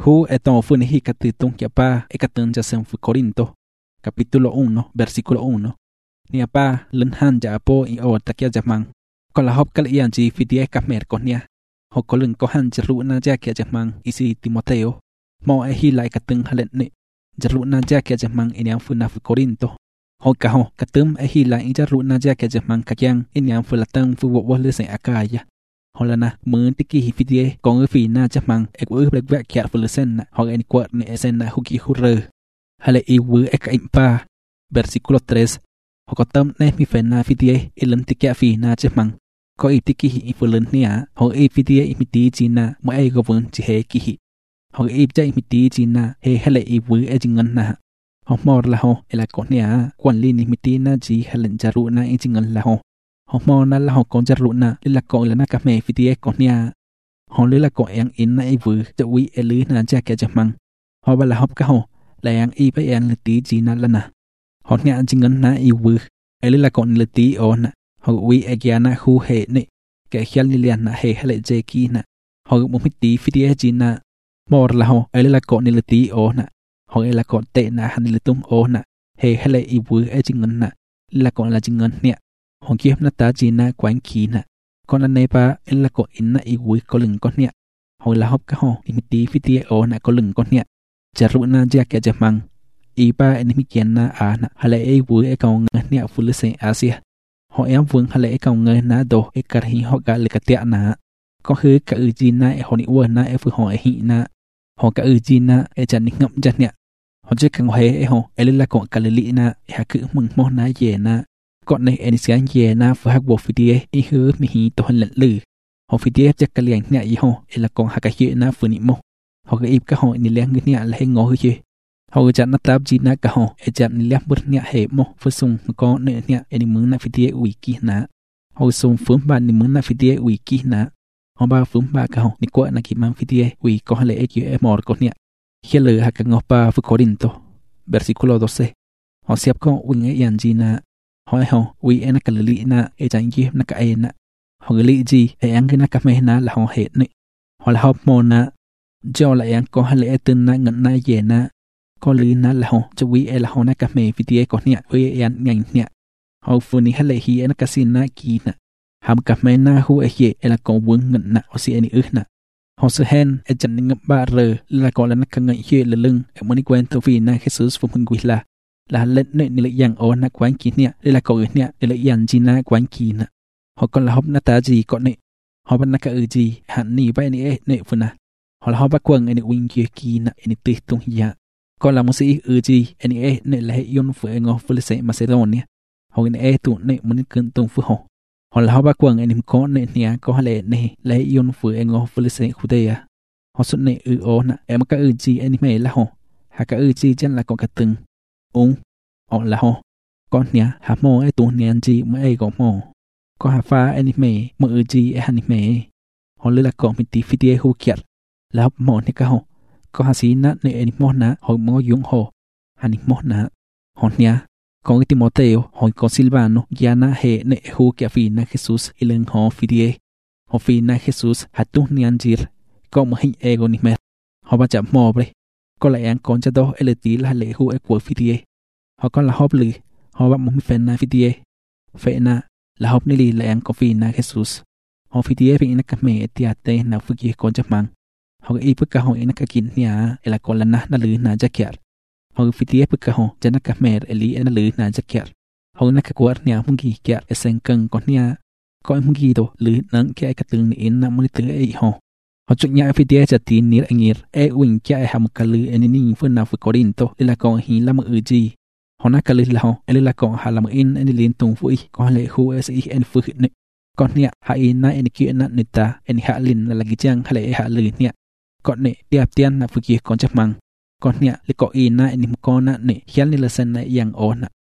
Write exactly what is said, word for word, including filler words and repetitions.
Hu eto fue ni capítulo que apa ecatun ya se fue Corinto capítulo uno versículo uno ni apa lenhan ya apo i o takia jamang con la hop kal ian ji fidie kamer konia ho kolun ko han jeru na ja kia jamang isi Timoteo mo e hi lai katun halet ni jeru na ja kia jamang iniang fu na fu Corinto ho ka ho katum e hi lai jeru na ja kia jamang kakyang iniang fu latang fu wo wo le se akaya holana mướn tiki hi fidie con fi na jamang e ku blek vek kia fu le sen na ho en kwat ni esen na hu ki hu re hale i wu e ka impa versículo tres hokotam ne mi fena fidie ilen tikia fi na jamang ko i tiki hi fulen nia ho i fidie i miti jina mo e go bun ji he ki hi ho i ja i miti jina he hale i wu e jingan na ho mor la ho ela ko nia kwan li ni miti na ji halen jaru na i jingan la ho ho mo na la ho kon jaru na la ko la na ka me fidie ko nia ho le la ko yang in na i wu ja wi e lu na ja ke jamang ho ba la hop ka ho la yang i ba yang ti jina la na ho nia jingan na i wu e le la ko ni ti o na họ uy agiana hu he ne ke khial ni lian na he hale je ki na họ mo mi ti fidie jina mor la ho ele la ko ni le ti o na họ ele ko te na han le tum o na he hale i bu e jingan na la ko la jingan ne họ ki na ta jina kwan ki na kon la ne pa ele ko in na i bu ko lưng ko ne họ la hop ka ho ni mi ti fidie o na ko lưng ko ne jaru na ja ke jamang i pa en mi kian na a na hale e bu e ka ng ne fu le se asia họ em vương hale ka ngai na do e kar hi ho ga le ka tia na ko hu ka u ji na e ho ni wo na e fu ho e hi na ho ka u ji na e chan ni ngam jan nya ho je ka he e ho e le la ko ka le li na e ha ku mung mo na ye na ko ne e ni sian ye na fu ha wo fi die e hu mi hi to han le lu ho fi die je ka liang nya i ho e la ko ha ka hi na fu ni mo ho ka ip ka ho ni liang ni nya le ngo hu ye họ chọn nát tab chi na cả họ e chọn ni lep bút nhẹ hệ mo phơi sung có nệ nhẹ e ni mướn na phi tie ui ki na họ sung phướm ba ni mướn na phi tie ui ki na họ ba phướm ba cả họ ni qua na ki mang phi tie ui có lệ ki e mor có nhẹ khi lỡ ha cả ngọc ba fu Corinto versículo doce họ xếp có ui nghe yan chi na họ họ ui e na cả lị na e chọn ki na cả e na họ lị chi e ang na cả me na là họ hệ nị họ là học mo na cho lại ang có lệ tên na ngân na ye na có lý na là ho cho quý e là ho na cả mẹ phi tie có nhẹ với em nhanh nhẹ họ phụ ni hale hi na casin na ki na ham cả mẹ na hu e ye e là có vương ngân na o si ani ư na họ sự hen e chân ngập ba rờ là có là na cả ngậy ye là lưng e moni quen to vi na Jesus phụ mình quý là là lên nệ ni lại yang o na quán ki nhẹ đây là có nhẹ đây là yang chi na quán ki na họ còn là hop na ta gì có nệ họ bắt na cả ư gì hạn ni bay ni e nệ phụ na họ là họ bắt quăng ani wing kia ki na ani tê tung ya có là một sĩ ư gì anh ấy nè là hệ yon phụ ngô phụ lệ Macedonia họ anh ấy tụ nè muốn cơn tung phụ họ họ là họ ba quần anh em có nè nhà có lệ nè là hệ yon phụ ngô phụ lệ Judea họ xuất nè ư ô nè em các ư gì anh em là họ hà các ư gì chân là có cả từng ung họ là họ con nhà hà mô ấy tụ nè gì mới ấy có mô có hà pha anh em mà ư gì anh em họ lấy là có một tí phi tie hu kiệt là học mô nè cả họ có hà sĩ na nè anh mô na hồi mô dùng hồ anh mô na họ nha có cái Timoteo hồi có Silvano gia na hệ nè hu kia phi na Jesus ilen họ phi die họ phi na Jesus hạt tu nian jir có một hình ego ni mẹ họ ba chạm mò vậy có lại ăn con cho đó ele tí là lệ hu e của phi die họ có là hop lì họ bắt một phen na phi die phe na là hop ni lì lại ăn có phi na Jesus họ phi die phi na cả mẹ tia tê na phi kia con chấp mang họ cái bức cả họ in cái kín nhà là còn là na na lưới na jacket họ phi tie bức cả họ cho nó cả mẹ eli na lưới na jacket họ na cái quạt nhà mung gì kia sen cân còn nhà coi mung gì đâu lưới nắng kia cái từng in na mới tới ấy họ họ chọn nhà phi tie cho tin nיר anh nir e wing kia ham cái lưới anh ninh phương nào phải có đến to là còn hi là một gì họ na cái lưới là họ eli là còn hà làm in anh liên tung vui còn lệ khu sẽ anh phương này còn nhà hạ in na anh kia na nita ta anh hạ lin là lagi chăng hay là hạ lưới nhà còn nè tiệp tiên là phụ kia còn chấp măng còn nè lấy có in na anh có na nè khial ni là sen na yang o na